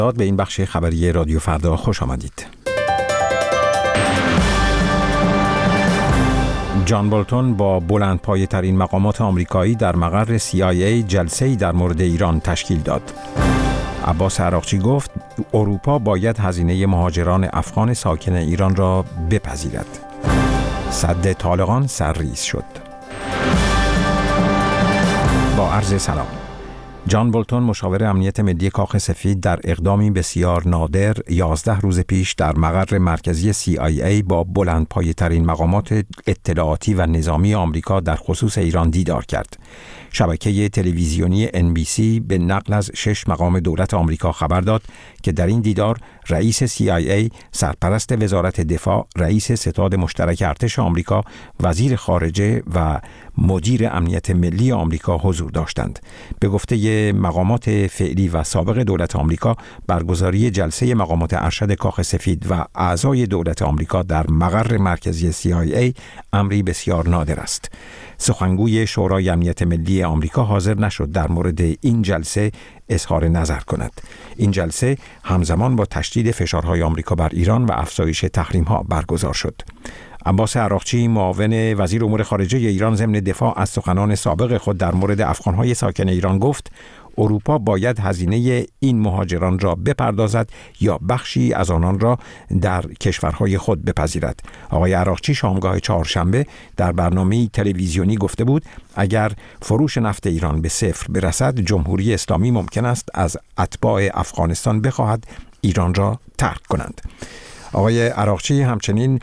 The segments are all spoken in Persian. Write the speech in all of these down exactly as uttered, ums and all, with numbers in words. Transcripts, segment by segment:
به این بخش خبری رادیو فردا خوش آمدید. جان بولتون با بلندپایه ترین مقامات آمریکایی در مقر سی آی ای جلسه‌ای در مورد ایران تشکیل داد. عباس عراقچی گفت اروپا باید هزینه مهاجران افغان ساکن ایران را بپذیرد. سد طالقان سرریز شد. با عرض سلام. جان بولتون مشاور امنیت ملی کاخ سفید در اقدامی بسیار نادر یازده روز پیش در مقر مرکزی سی آی ای با بلندپایه ترین مقامات اطلاعاتی و نظامی آمریکا در خصوص ایران دیدار کرد. شبکه تلویزیونی ان بی سی به نقل از شش مقام دولت آمریکا خبر داد که در این دیدار رئیس سی آی ای، سرپرست وزارت دفاع، رئیس ستاد مشترک ارتش آمریکا، وزیر خارجه و مدیر امنیت ملی آمریکا حضور داشتند. به گفته مقامات فعلی و سابق دولت آمریکا، برگزاری جلسه مقامات ارشد کاخ سفید و اعضای دولت آمریکا در مقر مرکزی سی آی ای امری بسیار نادر است. سخنگوی شورای امنیت ملی آمریکا حاضر نشد در مورد این جلسه اظهار نظر کند. این جلسه همزمان با تشدید فشارهای آمریکا بر ایران و افزایش تحریم‌ها برگزار شد. عباس عراقچی معاون وزیر امور خارجه ایران ضمن دفاع از سخنان سابق خود در مورد افغان‌های ساکن ایران گفت اروپا باید هزینه این مهاجران را بپردازد یا بخشی از آنان را در کشورهای خود بپذیرد. آقای عراقچی شامگاه چهارشنبه در برنامه تلویزیونی گفته بود اگر فروش نفت ایران به صفر برسد، جمهوری اسلامی ممکن است از اتباع افغانستان بخواهد ایران را ترک کنند. آقای عراقچی همچنین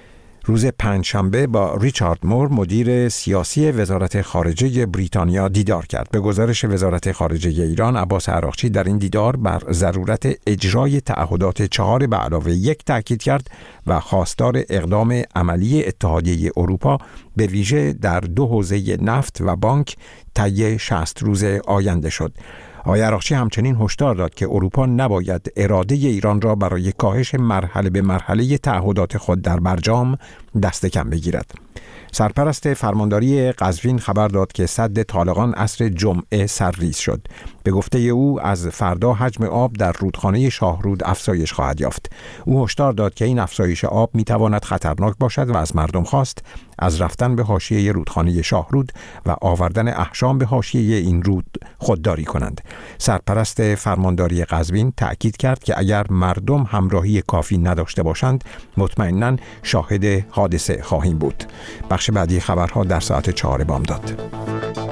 روز پنجشنبه با ریچارد مور مدیر سیاسی وزارت خارجه بریتانیا دیدار کرد. به گزارش وزارت خارجه ایران، عباس عراقچی در این دیدار بر ضرورت اجرای تعهدات چهار به علاوه یک تاکید کرد و خواستار اقدام عملی اتحادیه اروپا به ویژه در دو حوزه نفت و بانک طی شصت روز آینده شد. آقای عراقچی همچنین هشدار داد که اروپا نباید اراده ایران را برای کاهش مرحله به مرحله تعهدات خود در برجام دست کم بگیرد. سرپرست فرمانداری قزوین خبر داد که سد طالقان عصر جمعه سرریز شد. به گفته او از فردا حجم آب در رودخانه شاهرود افزایش خواهد یافت. او هشدار داد که این افزایش آب میتواند خطرناک باشد و از مردم خواست از رفتن به حاشیه رودخانه شاهرود و آوردن احشام به حاشیه این رود خودداری کنند. سرپرست فرمانداری قزوین تأکید کرد که اگر مردم همراهی کافی نداشته باشند، مطمئناً شاهد حادثه خواهیم بود. بخش بعدی خبرها در ساعت چهار بامداد.